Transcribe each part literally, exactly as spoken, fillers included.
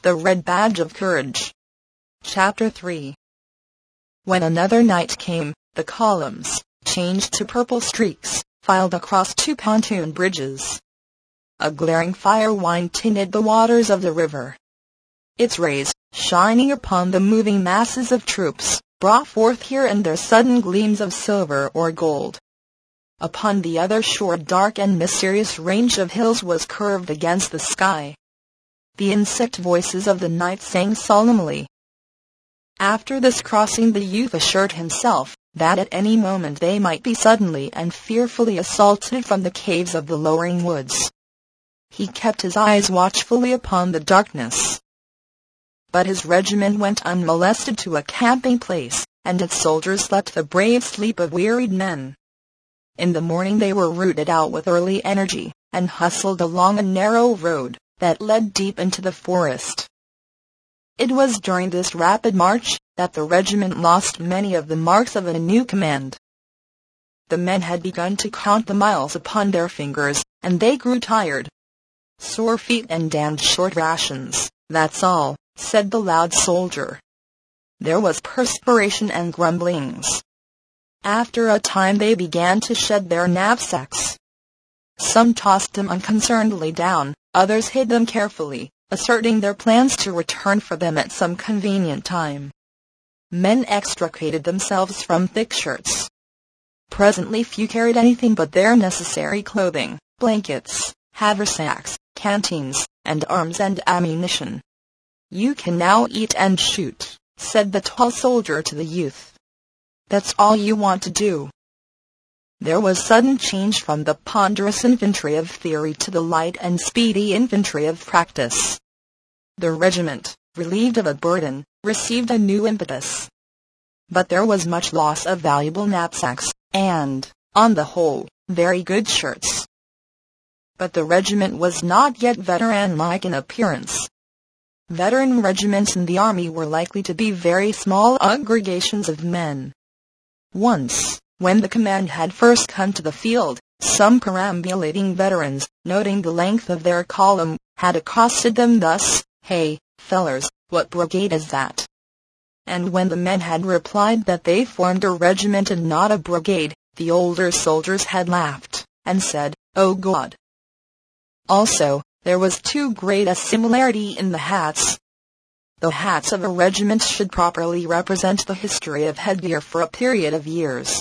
The Red Badge of Courage. Chapter three. When another night came, the columns, changed to purple streaks, filed across two pontoon bridges. A glaring fire wine tinted the waters of the river. Its rays, shining upon the moving masses of troops, brought forth here and there sudden gleams of silver or gold. Upon the other shore a dark and mysterious range of hills was curved against the sky. The insect voices of the night sang solemnly. After this crossing the youth assured himself that at any moment they might be suddenly and fearfully assaulted from the caves of the lowering woods. He kept his eyes watchfully upon the darkness. But his regiment went unmolested to a camping place, and its soldiers slept the brave sleep of wearied men. In the morning they were rooted out with early energy, and hustled along a narrow road that led deep into the forest. It was during this rapid march that the regiment lost many of the marks of a new command. The men had begun to count the miles upon their fingers, and they grew tired. Sore feet and damned short rations, that's all, said the loud soldier. There was perspiration and grumblings. After a time they began to shed their knapsacks. Some tossed them unconcernedly down, others hid them carefully, asserting their plans to return for them at some convenient time. Men extricated themselves from thick shirts. Presently few carried anything but their necessary clothing, blankets, haversacks, canteens, and arms and ammunition. "You can now eat and shoot," said the tall soldier to the youth. "That's all you want to do." There was sudden change from the ponderous infantry of theory to the light and speedy infantry of practice. The regiment, relieved of a burden, received a new impetus. But there was much loss of valuable knapsacks, and, on the whole, very good shirts. But the regiment was not yet veteran-like in appearance. Veteran regiments in the army were likely to be very small aggregations of men. Once, when the command had first come to the field, some perambulating veterans, noting the length of their column, had accosted them thus, "Hey, fellers, what brigade is that?" And when the men had replied that they formed a regiment and not a brigade, the older soldiers had laughed, and said, "Oh God!" Also, there was too great a similarity in the hats. The hats of a regiment should properly represent the history of headgear for a period of years.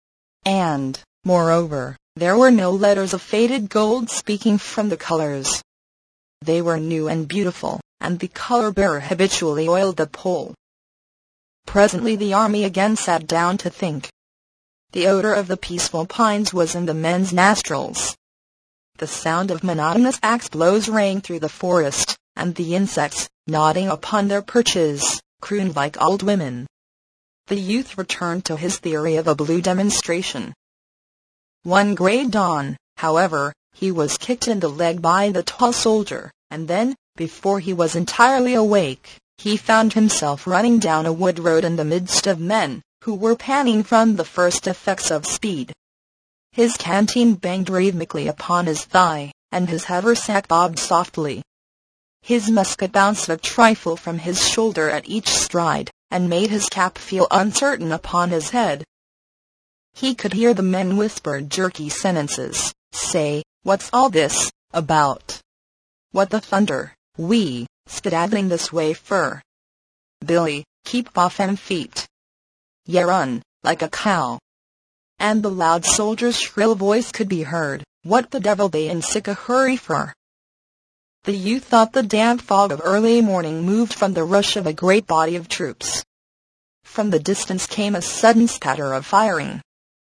And, moreover, there were no letters of faded gold speaking from the colors. They were new and beautiful, and the color-bearer habitually oiled the pole. Presently the army again sat down to think. The odor of the peaceful pines was in the men's nostrils. The sound of monotonous axe blows rang through the forest, and the insects, nodding upon their perches, crooned like old women. The youth returned to his theory of a blue demonstration. One grey dawn, however, he was kicked in the leg by the tall soldier, and then, before he was entirely awake, he found himself running down a wood road in the midst of men, who were panting from the first effects of speed. His canteen banged rhythmically upon his thigh, and his haversack bobbed softly. His musket bounced a trifle from his shoulder at each stride, and made his cap feel uncertain upon his head. He could hear the men whisper jerky sentences, say, "What's all this about? What the thunder, we, skedaddling this way fur? Billy, keep off them feet. Ye run, like a cow." And the loud soldier's shrill voice could be heard, "What the devil they in sick a hurry for?" The youth thought the damp fog of early morning moved from the rush of a great body of troops. From the distance came a sudden spatter of firing.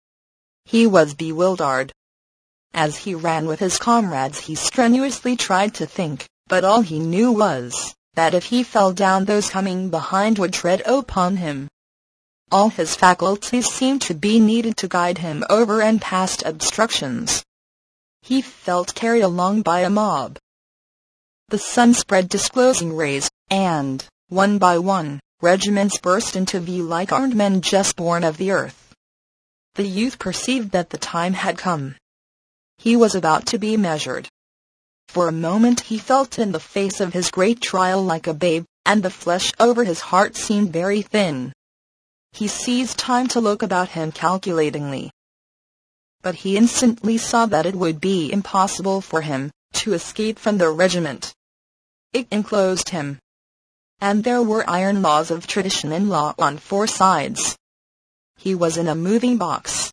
He was bewildered. As he ran with his comrades he strenuously tried to think, but all he knew was, that if he fell down those coming behind would tread upon him. All his faculties seemed to be needed to guide him over and past obstructions. He felt carried along by a mob. The sun spread disclosing rays, and, one by one, regiments burst into view like armed men just born of the earth. The youth perceived that the time had come. He was about to be measured. For a moment he felt in the face of his great trial like a babe, and the flesh over his heart seemed very thin. He seized time to look about him calculatingly. But he instantly saw that it would be impossible for him to escape from the regiment. It enclosed him. And there were iron laws of tradition and law on four sides. He was in a moving box.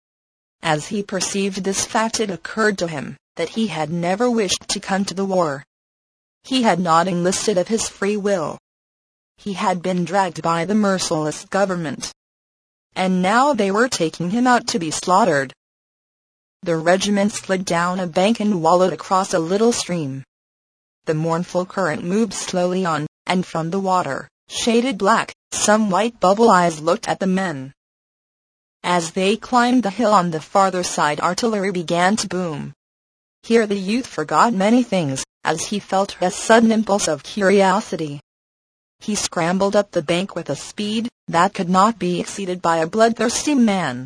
As he perceived this fact, it occurred to him that he had never wished to come to the war. He had not enlisted of his free will. He had been dragged by the merciless government. And now they were taking him out to be slaughtered. The regiment slid down a bank and wallowed across a little stream. The mournful current moved slowly on, and from the water, shaded black, some white bubble eyes looked at the men. As they climbed the hill on the farther side, artillery began to boom. Here the youth forgot many things, as he felt a sudden impulse of curiosity. He scrambled up the bank with a speed that could not be exceeded by a bloodthirsty man.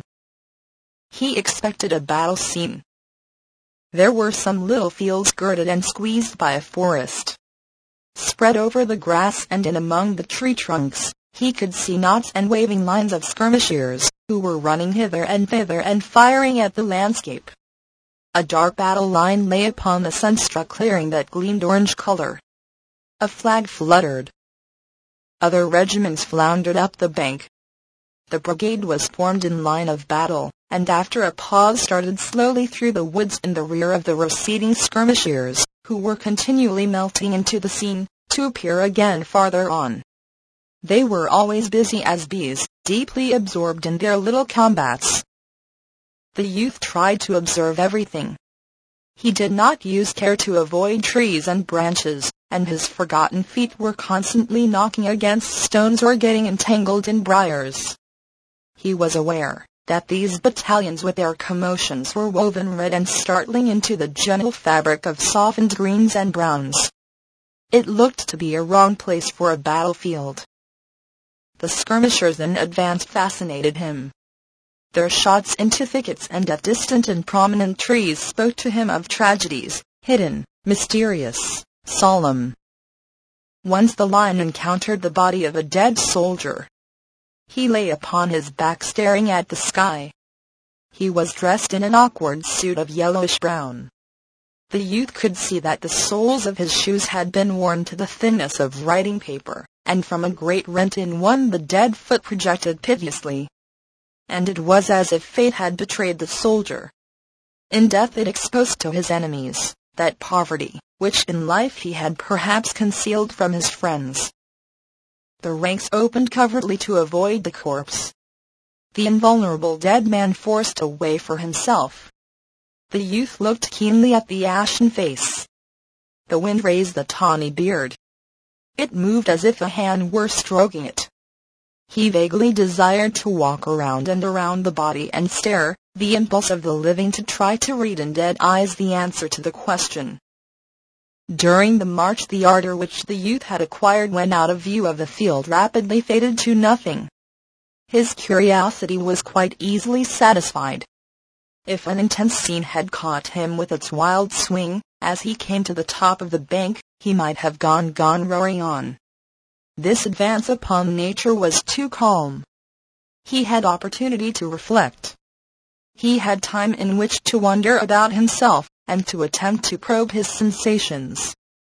He expected a battle scene. There were some little fields girded and squeezed by a forest. Spread over the grass and in among the tree trunks, he could see knots and waving lines of skirmishers, who were running hither and thither and firing at the landscape. A dark battle line lay upon the sun-struck clearing that gleamed orange color. A flag fluttered. Other regiments floundered up the bank. The brigade was formed in line of battle, and after a pause started slowly through the woods in the rear of the receding skirmishers, who were continually melting into the scene, to appear again farther on. They were always busy as bees, deeply absorbed in their little combats. The youth tried to observe everything. He did not use care to avoid trees and branches, and his forgotten feet were constantly knocking against stones or getting entangled in briars. He was aware that these battalions with their commotions were woven red and startling into the gentle fabric of softened greens and browns. It looked to be a wrong place for a battlefield. The skirmishers in advance fascinated him. Their shots into thickets and at distant and prominent trees spoke to him of tragedies, hidden, mysterious, solemn. Once the line encountered the body of a dead soldier. He lay upon his back staring at the sky. He was dressed in an awkward suit of yellowish-brown. The youth could see that the soles of his shoes had been worn to the thinness of writing paper, and from a great rent in one the dead foot projected piteously. And it was as if fate had betrayed the soldier. In death it exposed to his enemies that poverty, which in life he had perhaps concealed from his friends. The ranks opened covertly to avoid the corpse. The invulnerable dead man forced a way for himself. The youth looked keenly at the ashen face. The wind raised the tawny beard. It moved as if a hand were stroking it. He vaguely desired to walk around and around the body and stare, the impulse of the living to try to read in dead eyes the answer to the question. During the march the ardor which the youth had acquired when out of view of the field rapidly faded to nothing. His curiosity was quite easily satisfied. If an intense scene had caught him with its wild swing, as he came to the top of the bank, he might have gone gone roaring on. This advance upon nature was too calm. He had opportunity to reflect. He had time in which to wonder about himself, and to attempt to probe his sensations.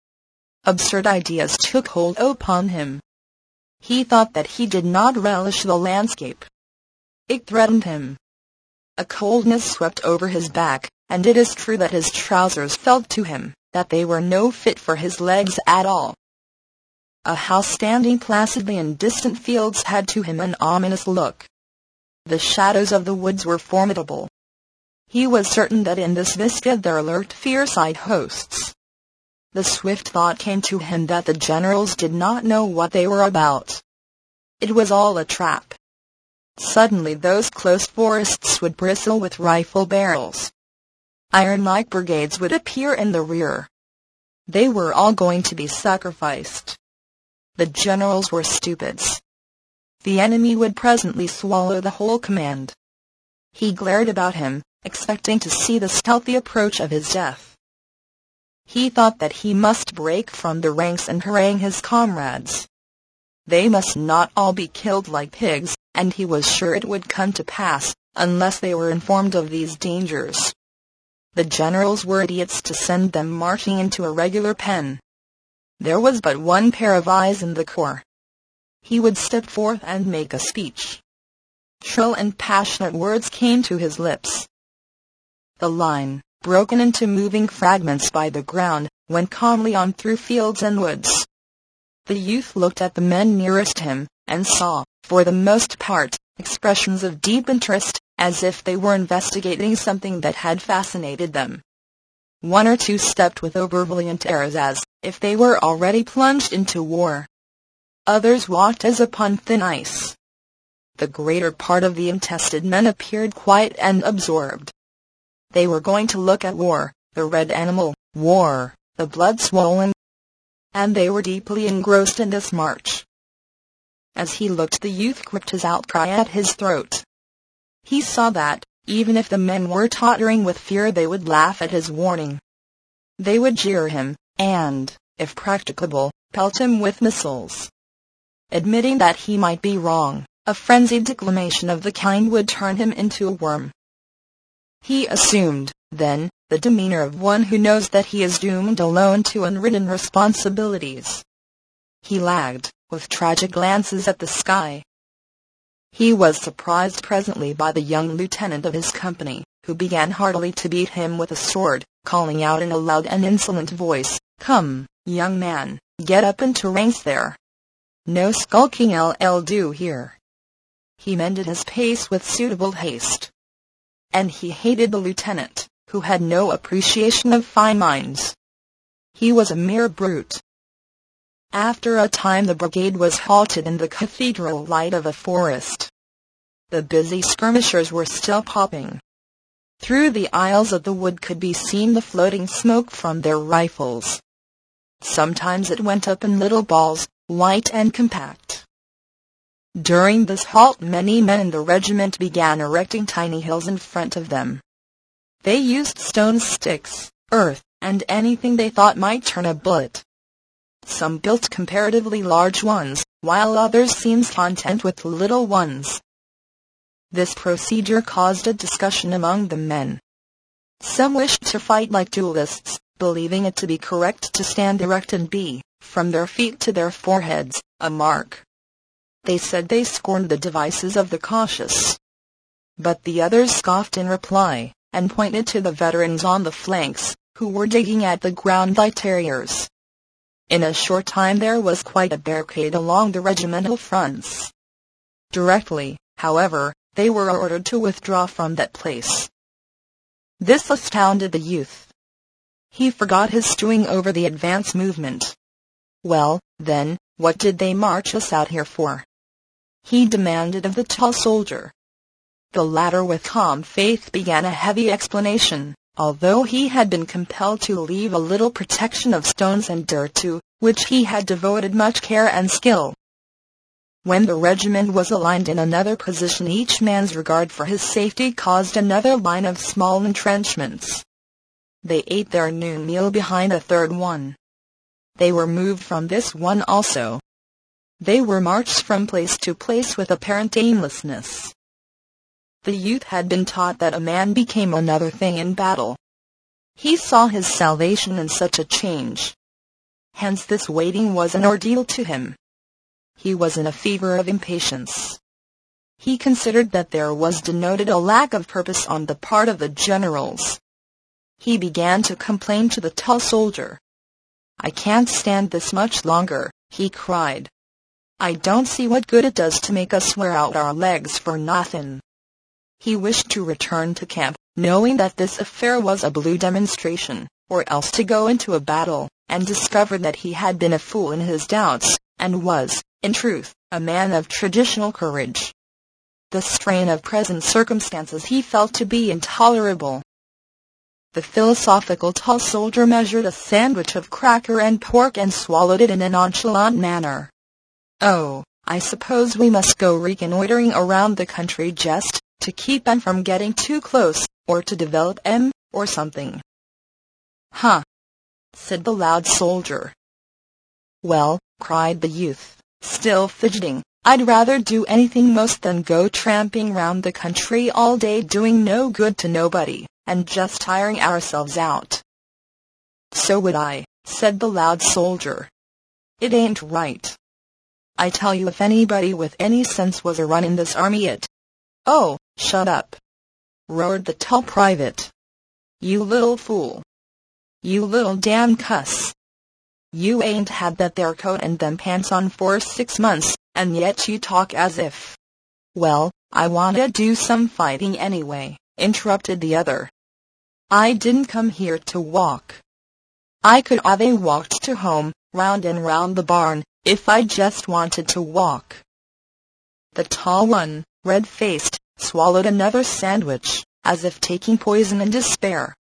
Absurd ideas took hold upon him. He thought that he did not relish the landscape. It threatened him. A coldness swept over his back, and it is true that his trousers felt to him that they were no fit for his legs at all. A house standing placidly in distant fields had to him an ominous look. The shadows of the woods were formidable. He was certain that in this vista there lurked fierce-eyed hosts. The swift thought came to him that the generals did not know what they were about. It was all a trap. Suddenly those close forests would bristle with rifle barrels. Iron-like brigades would appear in the rear. They were all going to be sacrificed. The generals were stupids. The enemy would presently swallow the whole command. He glared about him, expecting to see the stealthy approach of his death. He thought that he must break from the ranks and harangue his comrades. They must not all be killed like pigs, and he was sure it would come to pass, unless they were informed of these dangers. The generals were idiots to send them marching into a regular pen. There was but one pair of eyes in the corps. He would step forth and make a speech. Shrill and passionate words came to his lips. The line, broken into moving fragments by the ground, went calmly on through fields and woods. The youth looked at the men nearest him, and saw, for the most part, expressions of deep interest, as if they were investigating something that had fascinated them. One or two stepped with overvaliant airs as if they were already plunged into war. Others walked as upon thin ice. The greater part of the untested men appeared quiet and absorbed. They were going to look at war, the red animal, war, the blood-swollen, and they were deeply engrossed in this march. As he looked, the youth gripped his outcry at his throat. He saw that, even if the men were tottering with fear, they would laugh at his warning. They would jeer him, and, if practicable, pelt him with missiles. Admitting that he might be wrong, a frenzied declamation of the kind would turn him into a worm. He assumed, then, the demeanor of one who knows that he is doomed alone to unwritten responsibilities. He lagged, with tragic glances at the sky. He was surprised presently by the young lieutenant of his company, who began heartily to beat him with a sword, calling out in a loud and insolent voice, "Come, young man, get up into ranks there. No skulking will do here." He mended his pace with suitable haste. And he hated the lieutenant, who had no appreciation of fine minds. He was a mere brute. After a time the brigade was halted in the cathedral light of a forest. The busy skirmishers were still popping. Through the aisles of the wood could be seen the floating smoke from their rifles. Sometimes it went up in little balls, white and compact. During this halt many men in the regiment began erecting tiny hills in front of them. They used stones, sticks, earth, and anything they thought might turn a bullet. Some built comparatively large ones, while others seemed content with little ones. This procedure caused a discussion among the men. Some wished to fight like duelists, believing it to be correct to stand erect and be, from their feet to their foreheads, a mark. They said they scorned the devices of the cautious. But the others scoffed in reply, and pointed to the veterans on the flanks, who were digging at the ground like terriers. In a short time there was quite a barricade along the regimental fronts. Directly, however, they were ordered to withdraw from that place. This astounded the youth. He forgot his stewing over the advance movement. Well, then, what did they march us out here for? He demanded of the tall soldier. The latter with calm faith began a heavy explanation, although he had been compelled to leave a little protection of stones and dirt to which he had devoted much care and skill. When the regiment was aligned in another position, each man's regard for his safety caused another line of small entrenchments. They ate their noon meal behind a third one. They were moved from this one also. They were marched from place to place with apparent aimlessness. The youth had been taught that a man became another thing in battle. He saw his salvation in such a change. Hence this waiting was an ordeal to him. He was in a fever of impatience. He considered that there was denoted a lack of purpose on the part of the generals. He began to complain to the tall soldier. "I can't stand this much longer," he cried. "I don't see what good it does to make us wear out our legs for nothing." He wished to return to camp, knowing that this affair was a blue demonstration, or else to go into a battle, and discovered that he had been a fool in his doubts, and was, in truth, a man of traditional courage. The strain of present circumstances he felt to be intolerable. The philosophical tall soldier measured a sandwich of cracker and pork and swallowed it in a nonchalant manner. "Oh, I suppose we must go reconnoitering around the country just to keep them from getting too close, or to develop 'em, or something." "Huh. said the loud soldier. "Well," cried the youth, still fidgeting, "I'd rather do anything most than go tramping round the country all day doing no good to nobody, and just tiring ourselves out." "So would I," said the loud soldier. "It ain't right. I tell you, if anybody with any sense was a runnin' this army it—" "Oh, shut up!" roared the tall private. "You little fool! You little damn cuss! You ain't had that there coat and them pants on for six months, and yet you talk as if—" "Well, I wanna do some fighting anyway," interrupted the other. "I didn't come here to walk. I could have walked to home, round and round the barn, if I just wanted to walk." The tall one, red-faced, swallowed another sandwich, as if taking poison in despair.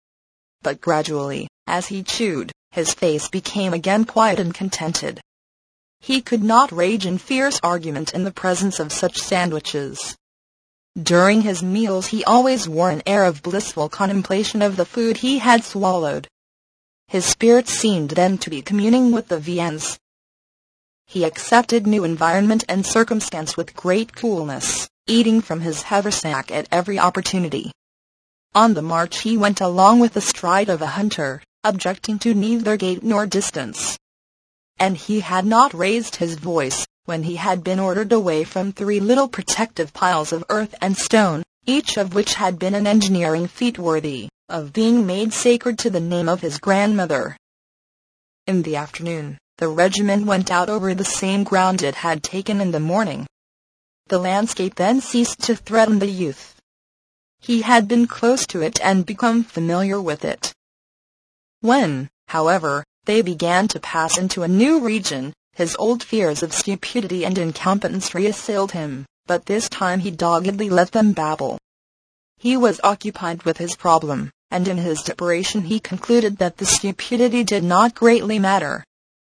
But gradually, as he chewed, his face became again quiet and contented. He could not rage in fierce argument in the presence of such sandwiches. During his meals he always wore an air of blissful contemplation of the food he had swallowed. His spirit seemed then to be communing with the viands. He accepted new environment and circumstance with great coolness, eating from his haversack at every opportunity. On the march he went along with the stride of a hunter, objecting to neither gait nor distance. And he had not raised his voice when he had been ordered away from three little protective piles of earth and stone, each of which had been an engineering feat worthy of being made sacred to the name of his grandmother. In the afternoon, the regiment went out over the same ground it had taken in the morning. The landscape then ceased to threaten the youth. He had been close to it and become familiar with it. When, however, they began to pass into a new region, his old fears of stupidity and incompetence reassailed him, but this time he doggedly let them babble. He was occupied with his problem, and in his desperation he concluded that the stupidity did not greatly matter.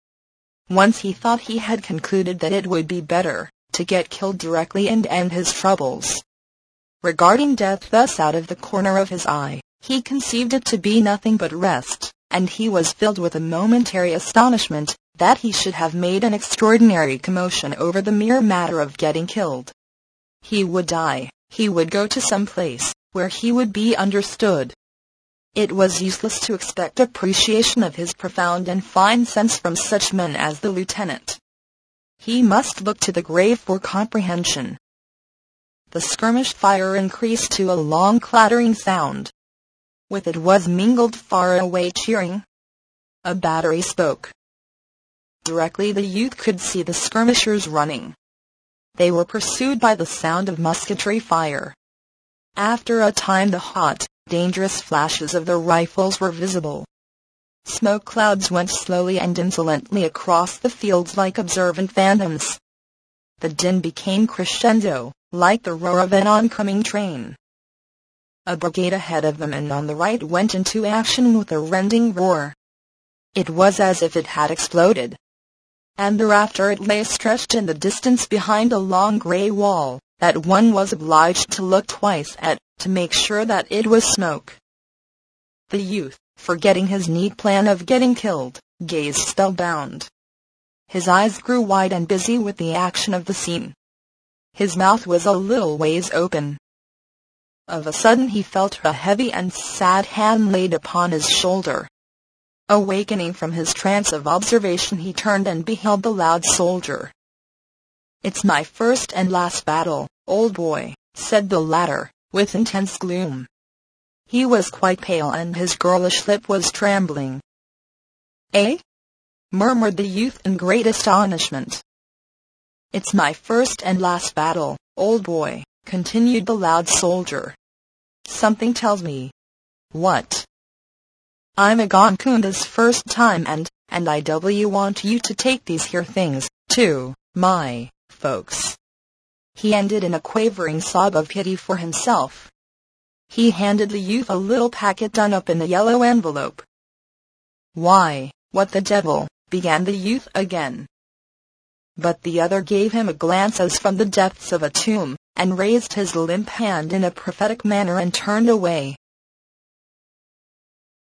Once he thought he had concluded that it would be better to get killed directly and end his troubles. Regarding death thus out of the corner of his eye, he conceived it to be nothing but rest, and he was filled with a momentary astonishment that he should have made an extraordinary commotion over the mere matter of getting killed. He would die. He would go to some place where he would be understood. It was useless to expect appreciation of his profound and fine sense from such men as the lieutenant. He must look to the grave for comprehension. The skirmish fire increased to a long clattering sound. With it was mingled far-away cheering. A battery spoke. Directly the youth could see the skirmishers running. They were pursued by the sound of musketry fire. After a time the hot, dangerous flashes of the rifles were visible. Smoke clouds went slowly and insolently across the fields like observant phantoms. The din became crescendo, like the roar of an oncoming train. A brigade ahead of them and on the right went into action with a rending roar. It was as if it had exploded. And thereafter it lay stretched in the distance behind a long grey wall, that one was obliged to look twice at, to make sure that it was smoke. The youth, forgetting his neat plan of getting killed, gazed spellbound. His eyes grew wide and busy with the action of the scene. His mouth was a little ways open. Of a sudden he felt a heavy and sad hand laid upon his shoulder. Awakening from his trance of observation, he turned and beheld the loud soldier. "It's my first and last battle, old boy," said the latter, with intense gloom. He was quite pale and his girlish lip was trembling. "Eh?" murmured the youth in great astonishment. "It's my first and last battle, old boy," continued the loud soldier. "Something tells me—" "What?" "I'm a gon this first time and, and I w want you to take these here things, to my folks." He ended in a quavering sob of pity for himself. He handed the youth a little packet done up in a yellow envelope. "Why, what the devil," began the youth again. But the other gave him a glance as from the depths of a tomb, and raised his limp hand in a prophetic manner and turned away.